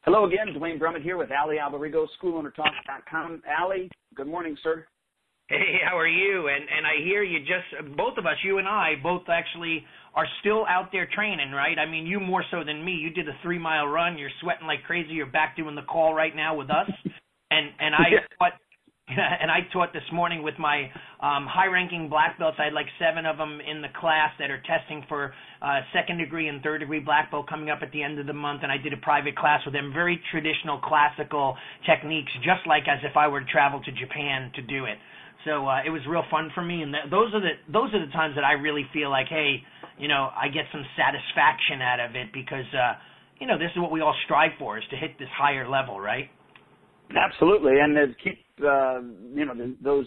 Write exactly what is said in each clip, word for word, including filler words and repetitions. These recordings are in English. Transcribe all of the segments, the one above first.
Hello again, Dwayne Brummett here with Ali Alberigo, school owner talk dot com. Ali, good morning, sir. Hey, how are you? And and I hear you just, both of us, you and I, both actually are still out there training, right? I mean, you more so than me. You did a three-mile run. You're sweating like crazy. You're back doing the call right now with us. And and I Yeah. taught, and I taught this morning with my um, high-ranking black belts. I had like seven of them in the class that are testing for uh, second-degree and third-degree black belt coming up at the end of the month, and I did a private class with them, very traditional classical techniques, just like as if I were to travel to Japan to do it. So uh, it was real fun for me, and th- those are the those are the times that I really feel like, hey, you know, I get some satisfaction out of it because, uh, you know, this is what we all strive for, is to hit this higher level, right? Absolutely, and to keep uh, you know the, those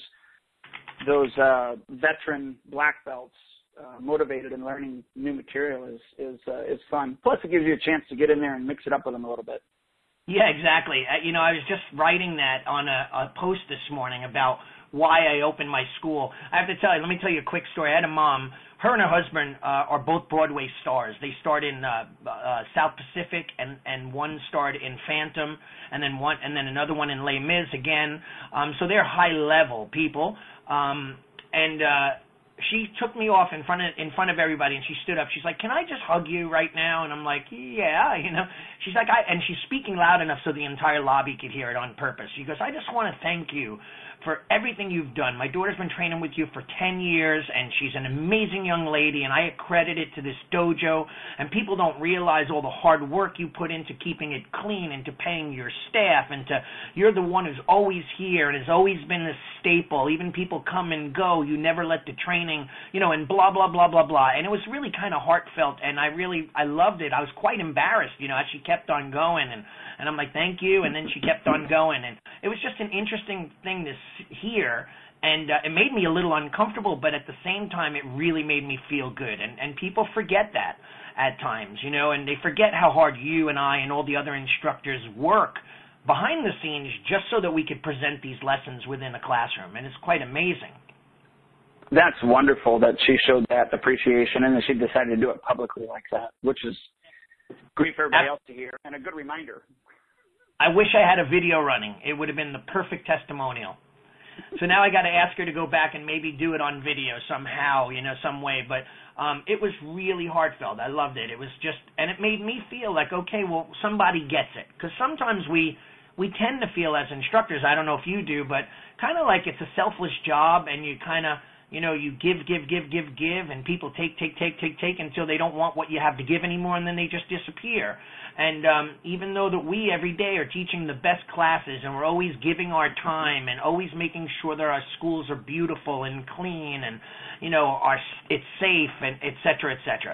those uh, veteran black belts uh, motivated and learning new material is is uh, is fun. Plus, it gives you a chance to get in there and mix it up with them a little bit. Yeah, exactly. Uh, you know, I was just writing that on a, a post this morning about why I opened my school. I have to tell you, let me tell you a quick story. I had a mom. Her and her husband uh, are both Broadway stars. They starred in uh, uh, South Pacific, and, and one starred in Phantom, and then one, and then another one in Les Mis again. Um, so they're high-level people. Um, and uh, she took me off in front of in front of everybody, and she stood up. She's like, "Can I just hug you right now?" And I'm like, "Yeah," you know. She's like, I, and she's speaking loud enough so the entire lobby could hear it on purpose. She goes, "I just want to thank you for everything you've done. My daughter's been training with you for ten years, and she's an amazing young lady, and I accredit it to this dojo, and people don't realize all the hard work you put into keeping it clean and to paying your staff, and to, you're the one who's always here and has always been the staple. Even people come and go, you never let the training, you know, and blah, blah, blah, blah, blah." And it was really kind of heartfelt, and I really, I loved it. I was quite embarrassed, you know, as she kept on going, and, and I'm like, "Thank you," and then she kept on going, and it was just an interesting thing to here, and uh, it made me a little uncomfortable, but at the same time it really made me feel good, and, and people forget that at times, you know, and they forget how hard you and I and all the other instructors work behind the scenes just so that we could present these lessons within a classroom, and it's quite amazing. That's wonderful that she showed that appreciation and that she decided to do it publicly like that, which is great for everybody else to hear and a good reminder. I wish I had a video running. It would have been the perfect testimonial. So now I got to ask her to go back and maybe do it on video somehow, you know, some way. But um, it was really heartfelt. I loved it. It was just, and it made me feel like, okay, well, somebody gets it. Because sometimes we we tend to feel as instructors, I don't know if you do, but kind of like it's a selfless job, and you kind of, you know, you give, give, give, give, give, and people take, take, take, take, take until they don't want what you have to give anymore, and then they just disappear. And um, even though that we every day are teaching the best classes, and we're always giving our time and always making sure that our schools are beautiful and clean, and, you know, are it's safe, and et cetera, et cetera.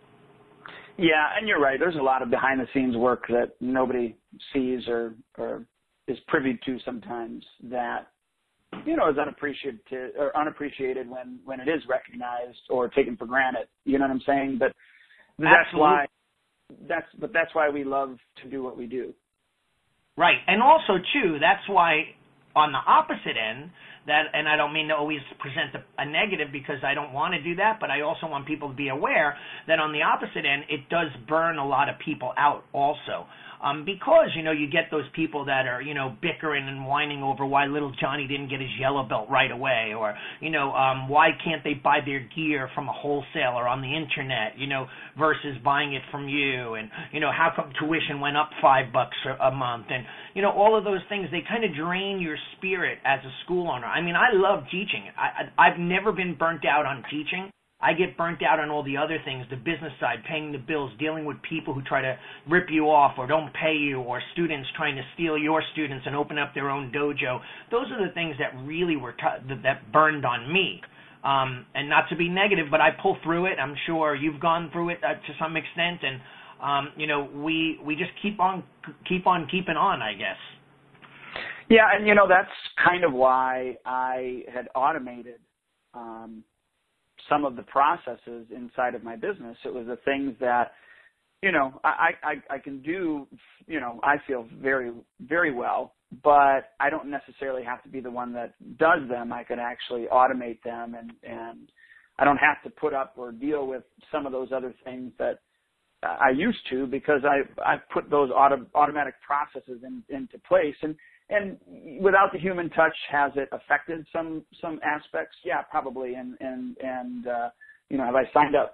Yeah, and you're right. There's a lot of behind-the-scenes work that nobody sees or, or is privy to sometimes that, you know, is unappreciated or unappreciated when, when it is recognized or taken for granted. You know what I'm saying? But that's Absolutely. why that's but that's why we love to do what we do. Right. And also too, that's why on the opposite end, that, and I don't mean to always present a, a negative because I don't want to do that, but I also want people to be aware that on the opposite end, it does burn a lot of people out also. Um, because, you know, you get those people that are, you know, bickering and whining over why little Johnny didn't get his yellow belt right away, or, you know, um, why can't they buy their gear from a wholesaler on the internet, you know, versus buying it from you, and, you know, how come tuition went up five bucks a month, and, you know, all of those things, they kind of drain your spirit as a school owner. I mean, I love teaching. I, I, I've never been burnt out on teaching. I get burnt out on all the other things, the business side, paying the bills, dealing with people who try to rip you off or don't pay you, or students trying to steal your students and open up their own dojo. Those are the things that really were t- that burned on me. Um, and not to be negative, but I pull through it. I'm sure you've gone through it uh, to some extent, and um, you know, we we just keep on keep on keeping on, I guess. Yeah, and you know, that's kind of why I had automated um, some of the processes inside of my business. It was the things that, you know, I, I, I can do, you know, I feel very, very well, but I don't necessarily have to be the one that does them. I could actually automate them, and, and I don't have to put up or deal with some of those other things that I used to, because I I put those auto, automatic processes in, into place. And and without the human touch, has it affected some some aspects? Yeah, probably. And and and uh, you know, have I signed up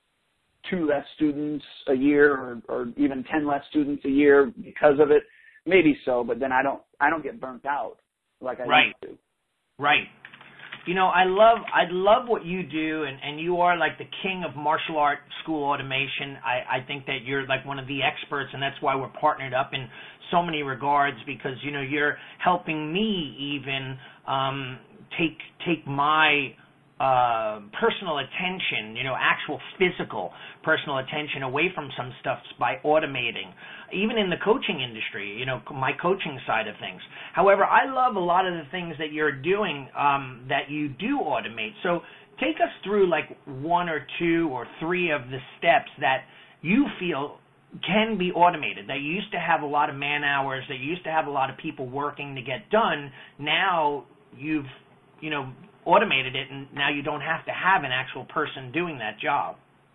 two less students a year, or, or even ten less students a year because of it? Maybe so, but then I don't I don't get burnt out like I right. used to. Right. You know, I love I love what you do, and, and you are like the king of martial art school automation. I, I think that you're like one of the experts, and that's why we're partnered up in so many regards, because, you know, you're helping me even um, take take my uh, personal attention, you know, actual physical personal attention away from some stuff by automating, even in the coaching industry, you know, my coaching side of things. However, I love a lot of the things that you're doing um, that you do automate. So take us through like one or two or three of the steps that you feel can be automated, that you used to have a lot of man hours, that you used to have a lot of people working to get done. Now you've, you know, automated it, and now you don't have to have an actual person doing that job.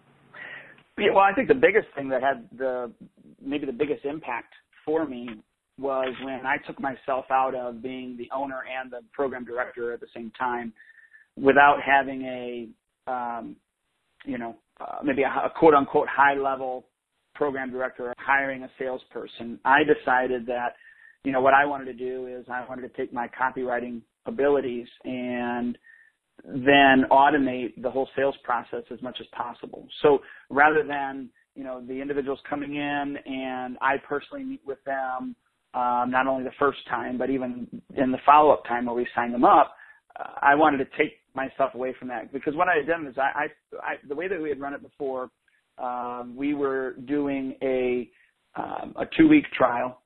Yeah, well, I think the biggest thing that had the maybe the biggest impact for me was when I took myself out of being the owner and the program director at the same time, without having a, um, you know, uh, maybe a, a quote unquote high level program director or hiring a salesperson. I decided that, you know, what I wanted to do is I wanted to take my copywriting abilities and then automate the whole sales process as much as possible. So rather than, you know, the individuals coming in and I personally meet with them, um, not only the first time, but even in the follow-up time where we sign them up, uh, I wanted to take myself away from that, because what I had done is I, I, I the way that we had run it before, um, we were doing a, um, a two-week trial.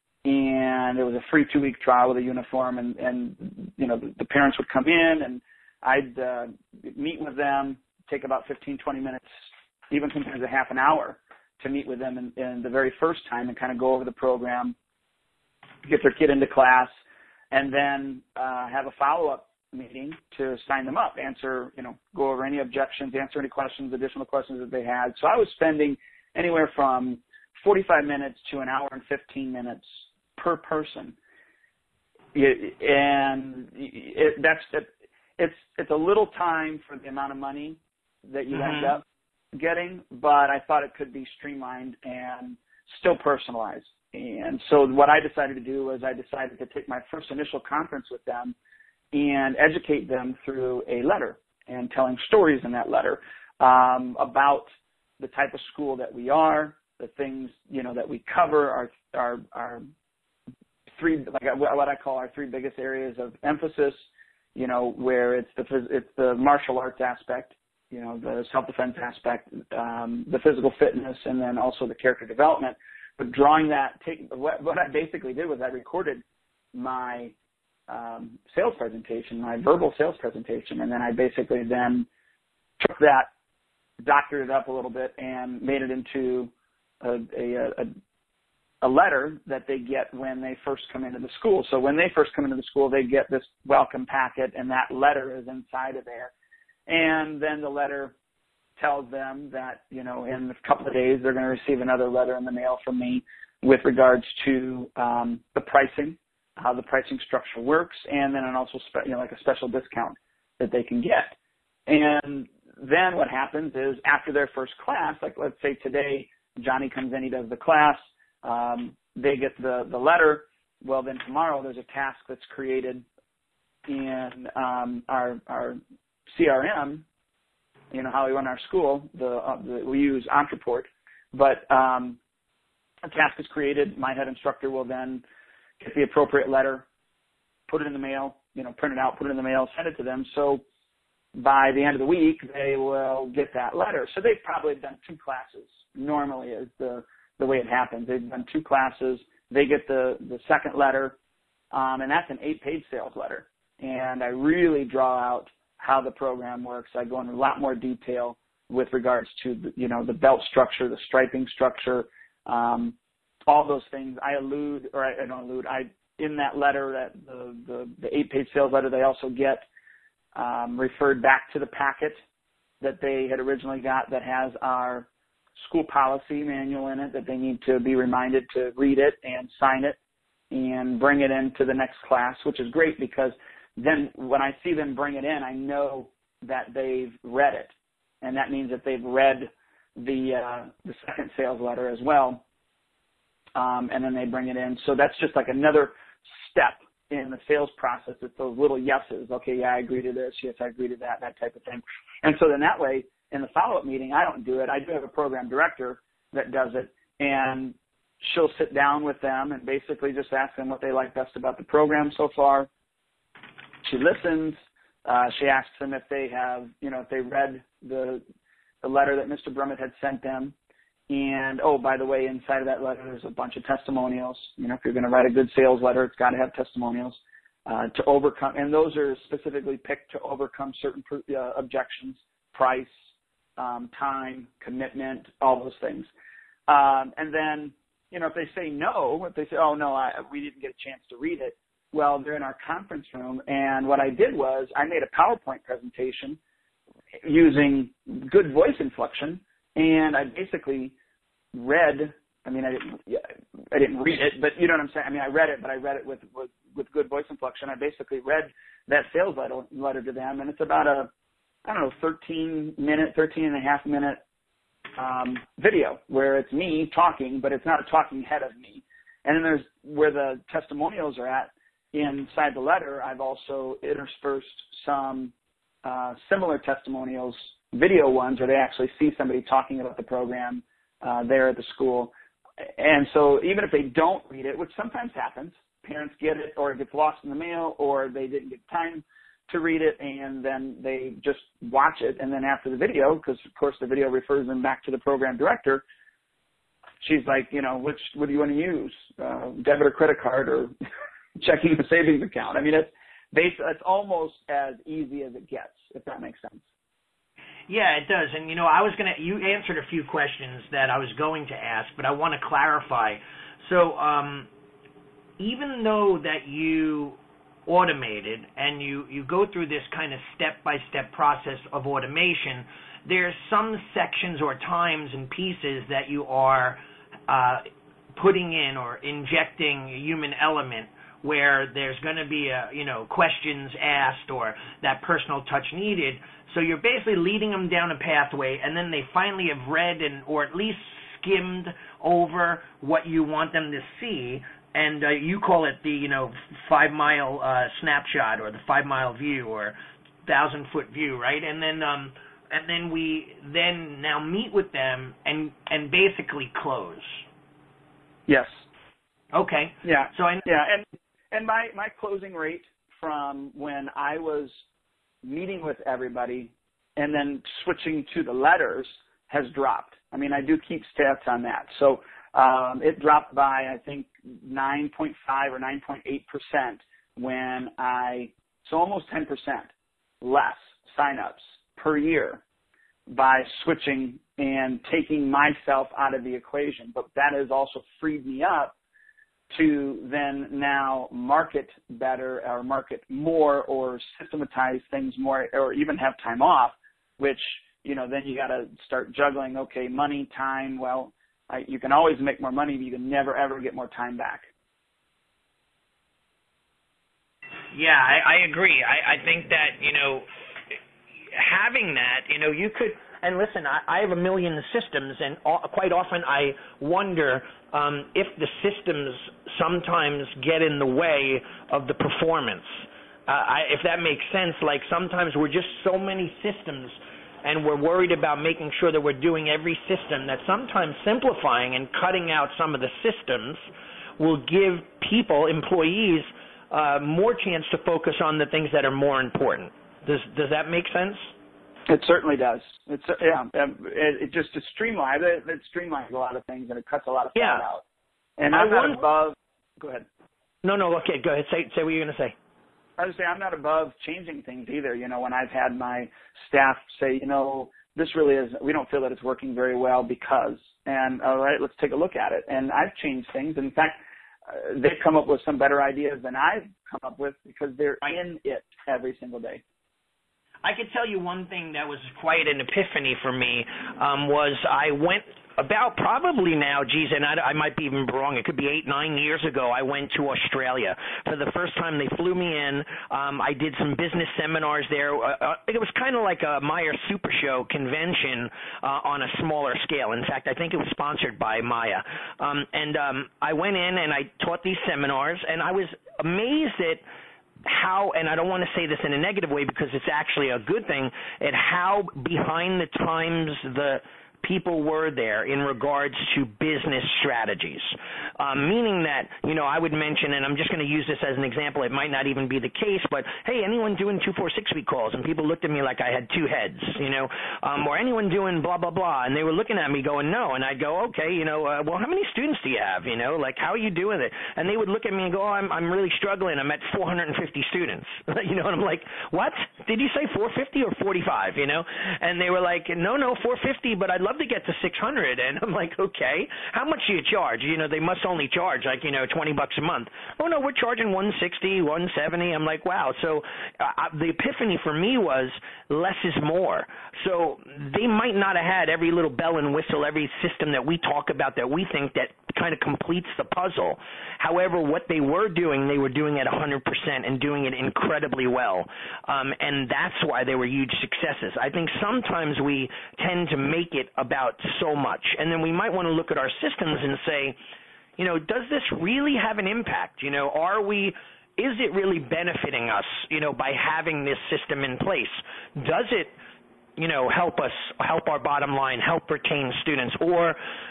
And it was a free two-week trial with a uniform, and, and you know, the, the parents would come in, and I'd uh, meet with them, take about fifteen, twenty minutes, even sometimes a half an hour to meet with them in, in the very first time and kind of go over the program, get their kid into class, and then uh, have a follow-up meeting to sign them up, answer, you know, go over any objections, answer any questions, additional questions that they had. So I was spending anywhere from forty-five minutes to an hour and fifteen minutes per person, it, and it, that's it, it's it's a little time for the amount of money that you mm-hmm. end up getting, but I thought it could be streamlined and still personalized. And so what I decided to do was I decided to take my first initial conference with them and educate them through a letter and telling stories in that letter um, about the type of school that we are, the things, you know, that we cover, our our our three, like what I call our three biggest areas of emphasis, you know, where it's the it's the martial arts aspect, you know, the self-defense aspect, um, the physical fitness, and then also the character development. But drawing that, take, what, what I basically did was I recorded my um, sales presentation, my verbal sales presentation, and then I basically then took that, doctored it up a little bit, and made it into a, a, a a letter that they get when they first come into the school. So when they first come into the school, they get this welcome packet, and that letter is inside of there. And then the letter tells them that, you know, in a couple of days they're going to receive another letter in the mail from me with regards to um, the pricing, how the pricing structure works, and then also spe- you know, like a special discount that they can get. And then what happens is after their first class, like let's say today Johnny comes in, he does the class, Um, they get the, the letter. Well, then tomorrow there's a task that's created in um, our, our C R M, you know, how we run our school. The, uh, the, we use Ontraport, but um, a task is created. My head instructor will then get the appropriate letter, put it in the mail, you know, print it out, put it in the mail, send it to them. So by the end of the week, they will get that letter. So they've probably done two classes. Normally is the the way it happens. They've done two classes. They get the, the second letter, um, and that's an eight-page sales letter. And I really draw out how the program works. I go into a lot more detail with regards to, the, you know, the belt structure, the striping structure, um, all those things. I allude, or I, I don't allude, I, in that letter, that the, the, the eight-page sales letter, they also get um, referred back to the packet that they had originally got that has our school policy manual in it that they need to be reminded to read it and sign it and bring it into the next class, which is great because then when I see them bring it in, I know that they've read it. And that means that they've read the uh, the second sales letter as well, um, and then they bring it in. So that's just like another step in the sales process. It's those little yeses. Okay, yeah, I agree to this. Yes, I agree to that, that type of thing. And so then that way, in the follow-up meeting, I don't do it. I do have a program director that does it, and she'll sit down with them and basically just ask them what they like best about the program so far. She listens. Uh, she asks them if they have, you know, if they read the the letter that Mister Brummett had sent them. And, oh, by the way, inside of that letter, there's a bunch of testimonials. You know, if you're going to write a good sales letter, it's got to have testimonials uh, to overcome. And those are specifically picked to overcome certain uh, objections, price, um, time, commitment, all those things. Um, and then, you know, if they say no, if they say, oh, no, I, we didn't get a chance to read it, well, they're in our conference room. And what I did was I made a PowerPoint presentation using good voice inflection, and I basically read, I mean, I didn't, I didn't read it, but you know what I'm saying? I mean, I read it, but I read it with, with, with good voice inflection. I basically read that sales letter, letter to them, and it's about a, I don't know, thirteen minute, thirteen and a half minute um, video where it's me talking, but it's not a talking head of me. And then there's where the testimonials are at inside the letter. I've also interspersed some uh, similar testimonials, video ones where they actually see somebody talking about the program uh, there at the school. And so even if they don't read it, which sometimes happens, parents get it or it gets lost in the mail or they didn't get time to read it and then they just watch it. And then after the video, because of course the video refers them back to the program director, she's like, you know, which, what do you want to use? Uh, debit or credit card or checking the savings account? I mean, it's basically, it's almost as easy as it gets, if that makes sense. Yeah, it does. And, you know, I was going to, you answered a few questions that I was going to ask, but I want to clarify. So um, even though that you automated and you, you go through this kind of step-by-step process of automation, there's some sections or times and pieces that you are uh, putting in or injecting a human element where there's going to be, a, you know, questions asked or that personal touch needed. So you're basically leading them down a pathway, and then they finally have read and or at least skimmed over what you want them to see, and uh, you call it the, you know, five-mile uh, snapshot or the five-mile view or thousand-foot view, right? And then um, and then we then now meet with them and and basically close. Yes. Okay. Yeah. So I yeah, and and my my closing rate from when I was meeting with everybody and then switching to the letters has dropped. I mean, I do keep stats on that. So um, it dropped by, I think, nine point five or nine point eight percent when I, so almost ten percent less signups per year by switching and taking myself out of the equation. But that has also freed me up to then now market better or market more or systematize things more or even have time off, which, you know, then you got to start juggling, okay, money, time. Well, I, you can always make more money, but you can never, ever get more time back. Yeah, I, I agree. I, I think that, you know, having that, you know, you could, and listen, I, I have a million systems, and quite often I wonder um, if the systems sometimes get in the way of the performance. Uh, I, if that makes sense, like sometimes we're just so many systems, and we're worried about making sure that we're doing every system, that sometimes simplifying and cutting out some of the systems will give people, employees, uh, more chance to focus on the things that are more important. Does does that make sense? It certainly does. It's yeah. It, it just it streamlines. It, it streamlines a lot of things and it cuts a lot of yeah. fat out. And I'm not want... above. Go ahead. No, no. Okay, go ahead. Say say what you're going to say. I was saying I'm not above changing things either. You know, when I've had my staff say, you know, this really is. We don't feel that it's working very well because. And all right, let's take a look at it. And I've changed things. In fact, uh, they've come up with some better ideas than I've come up with because they're in it every single day. I could tell you one thing that was quite an epiphany for me um, was I went About probably now, geez, and I, I might be even wrong. It could be eight, nine years ago. I went to Australia for the first time. They flew me in. Um, I did some business seminars there. Uh, uh, it was kind of like a Meijer Super Show convention uh, on a smaller scale. In fact, I think it was sponsored by Maya. Um, and um, I went in and I taught these seminars, and I was amazed at how, and I don't want to say this in a negative way because it's actually a good thing, at how behind the times the people were there in regards to business strategies, um, meaning that, you know, I would mention, and I'm just going to use this as an example, it might not even be the case, but, hey, anyone doing two four six week calls? And people looked at me like I had two heads, you know, um, or anyone doing blah, blah, blah, and they were looking at me going, no, and I'd go, okay, you know, uh, well, how many students do you have, you know, like, how are you doing it? And they would look at me and go, oh, I'm, I'm really struggling, I'm at four hundred fifty students, you know, and I'm like, what? Did you say four fifty or forty-five, you know? And they were like, no, no, four fifty, but I'd love to get to six hundred. And I'm like, okay, how much do you charge? You know, they must only charge like, you know, twenty bucks a month. Oh no, we're charging one sixty, one seventy. I'm like, wow. So uh, the epiphany for me was less is more. So they might not have had every little bell and whistle, every system that we talk about that we think that kind of completes the puzzle. However, what they were doing, they were doing it one hundred percent and doing it incredibly well. Um, and that's why they were huge successes. I think sometimes we tend to make it about so much. And then we might want to look at our systems and say, you know, does this really have an impact? You know, are we, is it really benefiting us, you know, by having this system in place? Does it, you know, help us, help our bottom line, help retain students, or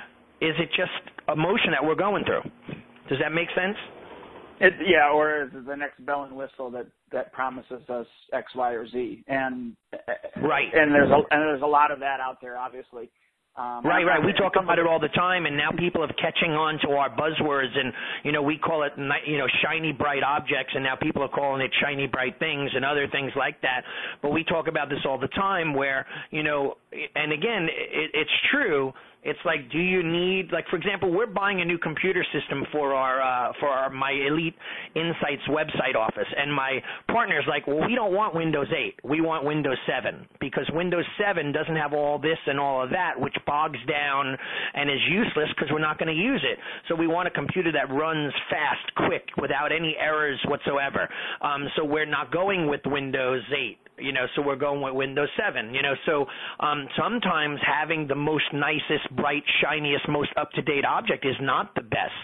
is it just emotion that we're going through? Does that make sense? It, yeah, or is it the next bell and whistle that, that promises us X, Y, or Z? And right, and there's a, and there's a lot of that out there, obviously. Um, right, right. We talk about it all the time, and now people are catching on to our buzzwords, and, you know, we call it, you know, shiny, bright objects, and now people are calling it shiny, bright things and other things like that. But we talk about this all the time where, you know, and again, it, it's true. It's like, do you need, like, for example, we're buying a new computer system for our, uh, for our, my Elite Insights website office, and my partner's like, well, we don't want Windows eight. We want Windows seven, because Windows seven doesn't have all this and all of that, which bogs down and is useless because we're not going to use it. So we want a computer that runs fast, quick, without any errors whatsoever. Um, so we're not going with Windows eight. You know, so we're going with Windows seven, you know. So um, sometimes having the most nicest, bright, shiniest, most up-to-date object is not the best.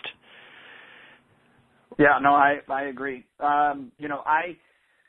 Yeah, no, I, I agree. Um, you know, I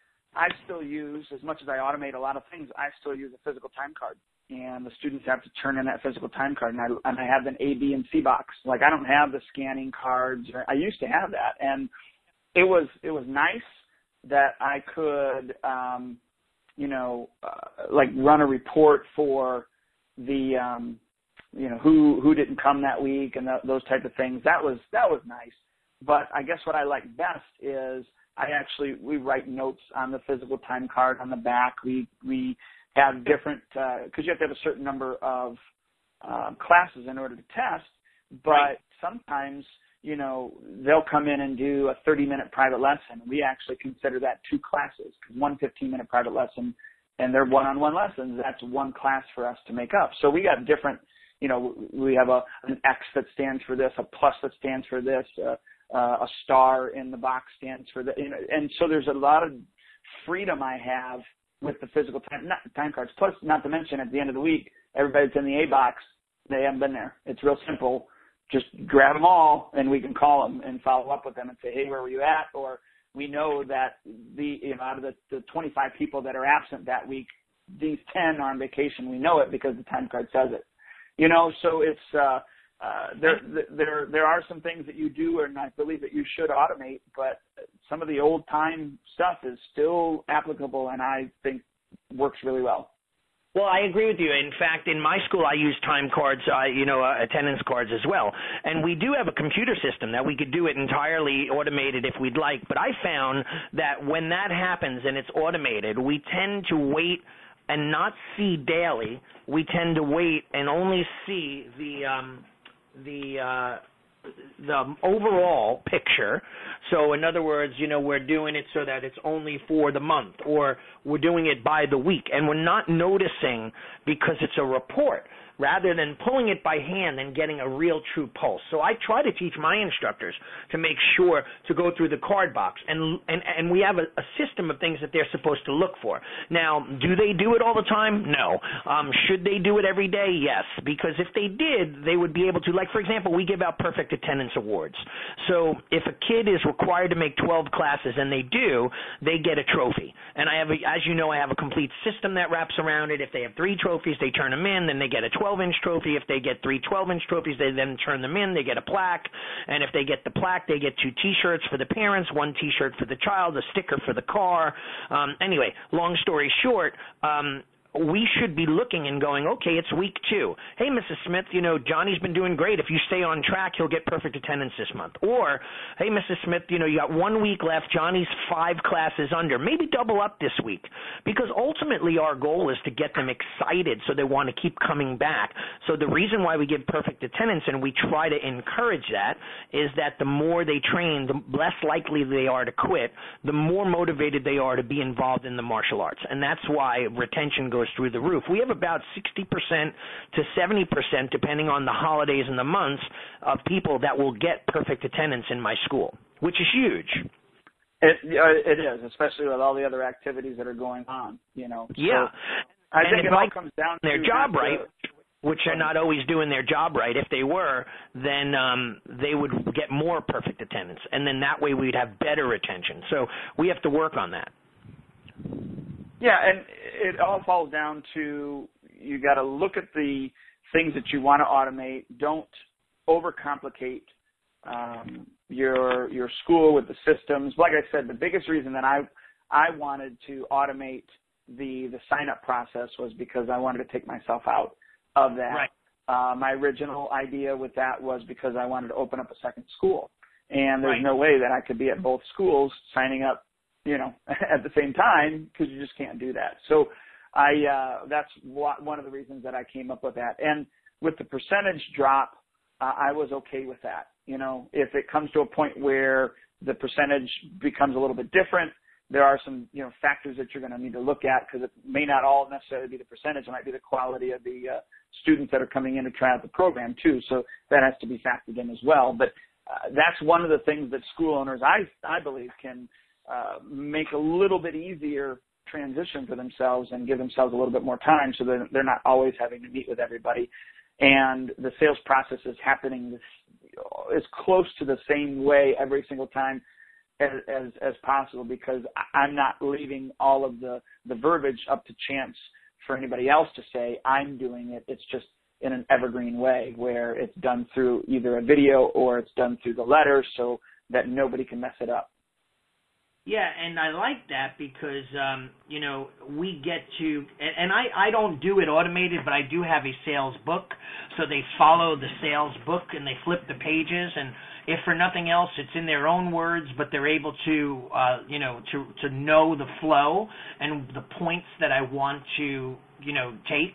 I still use, as much as I automate a lot of things, I still use a physical time card. And the students have to turn in that physical time card, and I, and I have an A, B, and C box. Like, I don't have the scanning cards. Or, I used to have that, and it was it was nice that I could um, – you know, uh, like run a report for the, um, you know, who who didn't come that week and th- those type of things. That was that was nice. But I guess what I like best is I actually we write notes on the physical time card on the back. We we have different because uh, you have to have a certain number of uh, classes in order to test. But right. Sometimes, you know, they'll come in and do a thirty-minute private lesson. We actually consider that two classes, because one fifteen-minute private lesson and they're one-on-one lessons, that's one class for us to make up. So we got different, you know, we have a an X that stands for this, a plus that stands for this, uh, uh, a star in the box stands for that. You know, and so there's a lot of freedom I have with the physical time, not time cards. Plus, not to mention, at the end of the week, everybody that's in the A box, they haven't been there. It's real simple. Just grab them all, and we can call them and follow up with them and say, hey, where were you at? Or we know that the you know out of the, the twenty-five people that are absent that week, these ten are on vacation. We know it because the time card says it. You know, so it's uh, uh, there there there are some things that you do, and I believe that you should automate, but some of the old time stuff is still applicable, and I think works really well. Well, I agree with you. In fact, in my school, I use time cards, uh, you know, uh, attendance cards as well. And we do have a computer system that we could do it entirely automated if we'd like. But I found that when that happens and it's automated, we tend to wait and not see daily. We tend to wait and only see the um, the uh, the overall picture. So in other words, you know, we're doing it so that it's only for the month, or we're doing it by the week, and we're not noticing because it's a report. rather than pulling it by hand and getting a real true pulse. So I try to teach my instructors to make sure to go through the card box, and and, and we have a, a system of things that they're supposed to look for. Now, do they do it all the time? No. Um, should they do it every day? Yes, because if they did, they would be able to, like, for example, we give out perfect attendance awards. So if a kid is required to make twelve classes and they do, they get a trophy. And I have, a, as you know, I have a complete system that wraps around it. If they have three trophies, they turn them in, then they get a twelve-inch trophy. If they get three twelve-inch trophies, they then turn them in, they get a plaque. And if they get the plaque, they get two T-shirts for the parents, one T-shirt for the child, a sticker for the car. Um, anyway, long story short, um, we should be looking and going, okay, it's week two. Hey, Missus Smith, you know, Johnny's been doing great. If you stay on track, he'll get perfect attendance this month. Or, hey, Missus Smith, you know, you got one week left. Johnny's five classes under. Maybe double up this week. Because ultimately our goal is to get them excited so they want to keep coming back. So the reason why we give perfect attendance and we try to encourage that is that the more they train, the less likely they are to quit, the more motivated they are to be involved in the martial arts. And that's why retention goes through the roof. We have about sixty percent to seventy percent, depending on the holidays and the months, of people that will get perfect attendance in my school, which is huge. It uh, it is, especially with all the other activities that are going on. You know. Yeah. So I and think it all comes down to their job the, right, which they're not always doing their job right. If they were, then um, they would get more perfect attendance, and then that way we'd have better retention. So we have to work on that. Yeah, and it all falls down to you got to look at the things that you want to automate. Don't overcomplicate um, your your school with the systems. Like I said, the biggest reason that I I wanted to automate the the sign up process was because I wanted to take myself out of that. Right. Uh, my original idea with that was because I wanted to open up a second school, and there's Right. no way that I could be at both schools signing up, you know, at the same time, because you just can't do that. So I, uh, that's one of the reasons that I came up with that. And with the percentage drop, uh, I was okay with that. You know, if it comes to a point where the percentage becomes a little bit different, there are some, you know, factors that you're going to need to look at, because it may not all necessarily be the percentage. It might be the quality of the uh, students that are coming in to try out the program too. So that has to be factored in as well. But uh, that's one of the things that school owners, I, I believe, can Uh, make a little bit easier transition for themselves and give themselves a little bit more time, so that they're not always having to meet with everybody. And the sales process is happening this, as close to the same way every single time as, as, as possible, because I'm not leaving all of the, the verbiage up to chance for anybody else to say I'm doing it. It's just in an evergreen way where it's done through either a video or it's done through the letter, so that nobody can mess it up. Yeah, and I like that because, um, you know, we get to, and, and I, I don't do it automated, but I do have a sales book, so they follow the sales book and they flip the pages, and if for nothing else, it's in their own words, but they're able to, uh, you know, to, to know the flow and the points that I want to, you know, take.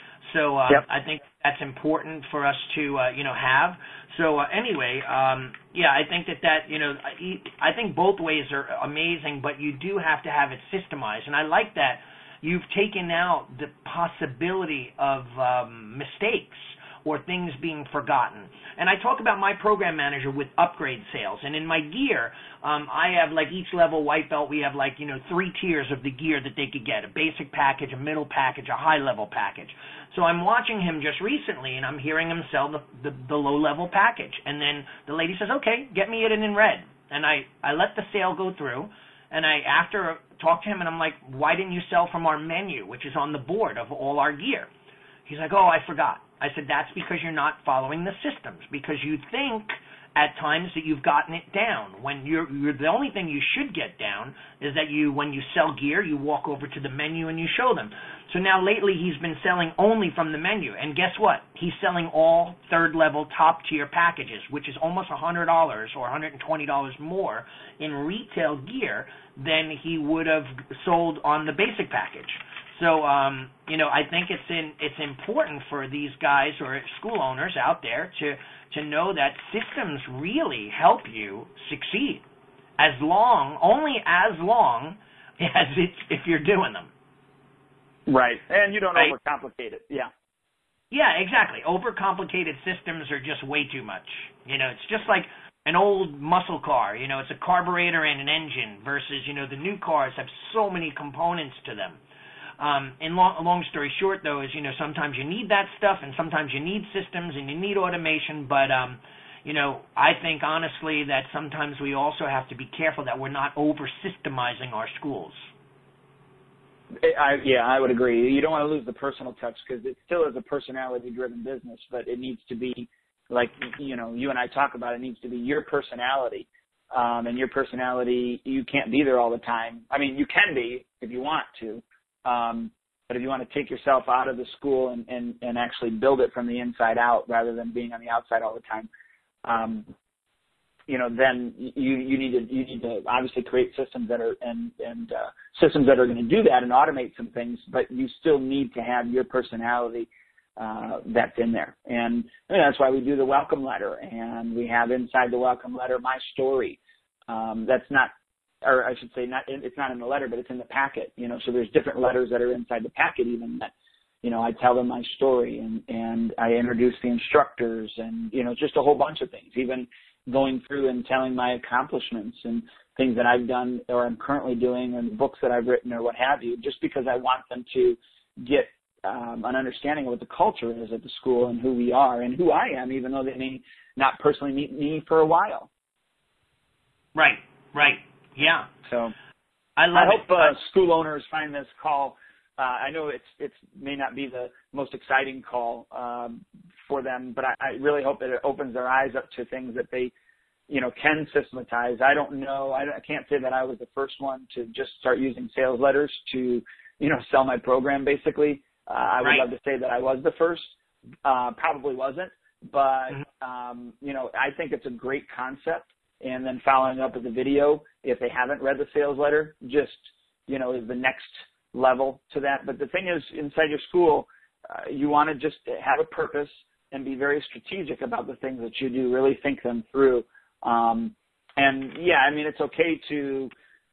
So uh, yep. I think that's important for us to, uh, you know, have. So uh, anyway, um, yeah, I think that that, you know, I, I think both ways are amazing, but you do have to have it systemized. And I like that you've taken out the possibility of um, mistakes or things being forgotten. And I talk about my program manager with upgrade sales. And in my gear, um, I have like each level white belt, we have like, you know, three tiers of the gear that they could get, a basic package, a middle package, a high level package. So I'm watching him just recently, and I'm hearing him sell the, the, the low-level package. And then the lady says, okay, get me it in red. And I, I let the sale go through, and I after talk to him, and I'm like, why didn't you sell from our menu, which is on the board of all our gear? He's like, oh, I forgot. I said, that's because you're not following the systems, because you think at times that you've gotten it down. When you're, you're the only thing you should get down is that you, when you sell gear, you walk over to the menu and you show them. So now lately he's been selling only from the menu, and guess what? He's selling all third-level top-tier packages, which is almost one hundred dollars or one hundred twenty dollars more in retail gear than he would have sold on the basic package. So, um, you know, I think it's in, it's important for these guys or school owners out there to to know that systems really help you succeed, as long, only as long as it's if you're doing them. Right, and you don't right? overcomplicate it. Yeah. Yeah, exactly. Overcomplicated systems are just way too much. You know, it's just like an old muscle car. You know, it's a carburetor and an engine versus, you know, the new cars have so many components to them. Um, and long, long story short, though, is, you know, sometimes you need that stuff and sometimes you need systems and you need automation. But, um, you know, I think honestly that sometimes we also have to be careful that we're not over-systemizing our schools. I, yeah, I would agree. You don't want to lose the personal touch because it still is a personality-driven business, but it needs to be, like, you know, you and I talk about, it needs to be your personality. Um, and your personality, you can't be there all the time. I mean, you can be if you want to. Um, but if you want to take yourself out of the school and, and, and actually build it from the inside out rather than being on the outside all the time, um, you know, then you, you need to you need to obviously create systems that are and and uh, systems that are going to do that and automate some things. But you still need to have your personality uh, that's in there, and you know, that's why we do the welcome letter, and we have inside the welcome letter my story. Um, that's not. Or I should say, not it's not in the letter, but it's in the packet. You know, so there's different letters that are inside the packet. Even that, you know, I tell them my story and and I introduce the instructors and you know just a whole bunch of things. Even going through and telling my accomplishments and things that I've done or I'm currently doing and books that I've written or what have you. Just because I want them to get um, an understanding of what the culture is at the school and who we are and who I am, even though they may not personally meet me for a while. Right. Right. Yeah. So I love I hope it. uh, school owners find this call. Uh, I know it's it's may not be the most exciting call um, for them, but I, I really hope that it opens their eyes up to things that they, you know, can systematize. I don't know. I, I can't say that I was the first one to just start using sales letters to, you know, sell my program. Basically, uh, I would Right. love to say that I was the first. Uh, probably wasn't, but mm-hmm. um, you know, I think it's a great concept. And then following up with a video, if they haven't read the sales letter, just, you know, is the next level to that. But the thing is, inside your school, uh, you want to just have a purpose and be very strategic about the things that you do, really think them through. Um, and, yeah, I mean, it's okay to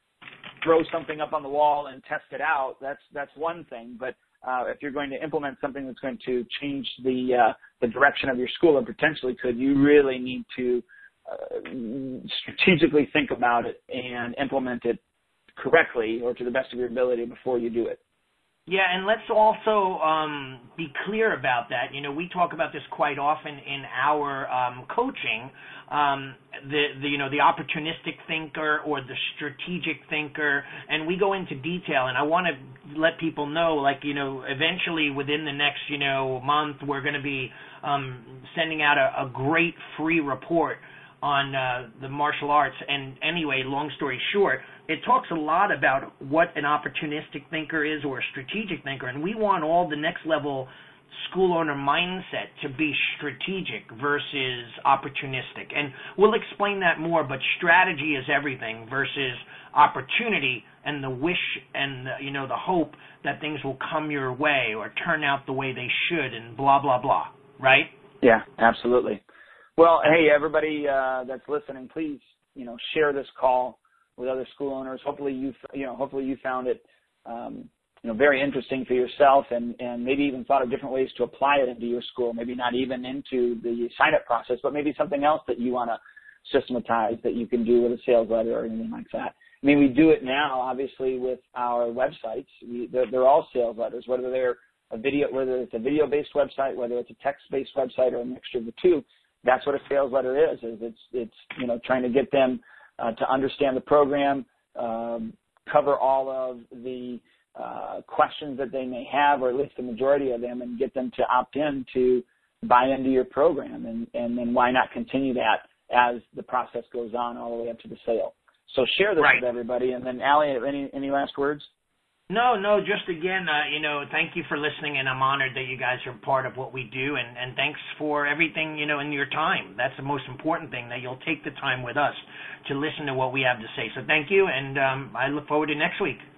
throw something up on the wall and test it out. That's that's one thing. But uh, if you're going to implement something that's going to change the uh, the direction of your school and potentially could, you really need to Uh, strategically think about it and implement it correctly or to the best of your ability before you do it. Yeah, and let's also um, be clear about that. You know, we talk about this quite often in our um, coaching. Um, the, the you know the opportunistic thinker or the strategic thinker, and we go into detail. And I want to let people know, like you know, eventually within the next you know month, we're going to be um, sending out a, a great free report on uh, the martial arts. And anyway, long story short, it talks a lot about what an opportunistic thinker is or a strategic thinker, and we want all the next level school owner mindset to be strategic versus opportunistic. And we'll explain that more, but strategy is everything versus opportunity and the wish and the, you know the hope that things will come your way or turn out the way they should and blah, blah, blah, right? Yeah, absolutely. Well, hey, everybody uh, that's listening, please, you know, share this call with other school owners. Hopefully you, you know, hopefully you found it, um, you know, very interesting for yourself and, and maybe even thought of different ways to apply it into your school, maybe not even into the sign-up process, but maybe something else that you want to systematize that you can do with a sales letter or anything like that. I mean, we do it now, obviously, with our websites. We, they're, they're all sales letters, whether they're a video, whether it's a video-based website, whether it's a text-based website or a mixture of the two. That's what a sales letter is, is it's, it's you know, trying to get them uh, to understand the program, um, cover all of the uh, questions that they may have, or at least the majority of them, and get them to opt in to buy into your program. And, and then why not continue that as the process goes on all the way up to the sale. So share this right. with everybody. And then, Allie, any, any last words? No, no, just again, uh, you know, thank you for listening, and I'm honored that you guys are part of what we do, and, and thanks for everything, you know, in your time. That's the most important thing, that you'll take the time with us to listen to what we have to say. So thank you, and um, I look forward to next week.